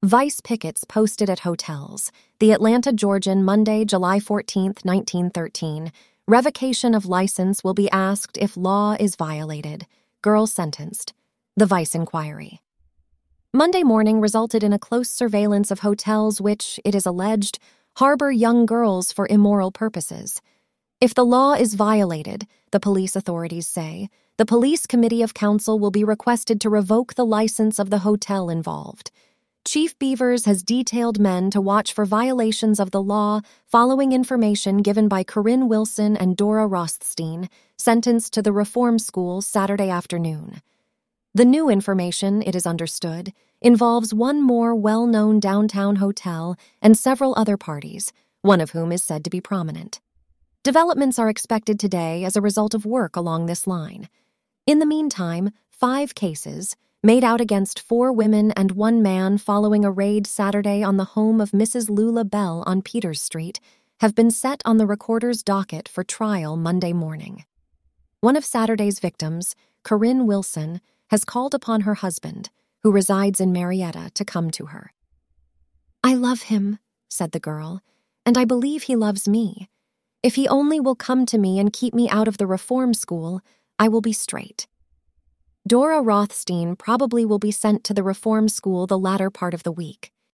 Vice pickets posted at hotels. The Atlanta Georgian, Monday, July 14, 1913. Revocation of license will be asked if law is violated. Girl sentenced. The Vice inquiry. Monday morning resulted in a close surveillance of hotels which, it is alleged, harbor young girls for immoral purposes. If the law is violated, the police authorities say, the Police Committee of Council will be requested to revoke the license of the hotel involved. Chief Beavers has detailed men to watch for violations of the law following information given by Corinne Wilson and Dora Rothstein, sentenced to the Reform School Saturday afternoon. The new information, it is understood, involves one more well-known downtown hotel and several other parties, one of whom is said to be prominent. Developments are expected today as a result of work along this line. In the meantime, 5 cases, made out against 4 women and 1 man following a raid Saturday on the home of Mrs. Lula Bell on Peters Street, have been set on the recorder's docket for trial Monday morning. One of Saturday's victims, Corinne Wilson, has called upon her husband, who resides in Marietta, to come to her. "I love him," said the girl, "and I believe he loves me. If he only will come to me and keep me out of the Reform School, I will be straight." Dora Rothstein probably will be sent to the Reform School the latter part of the week.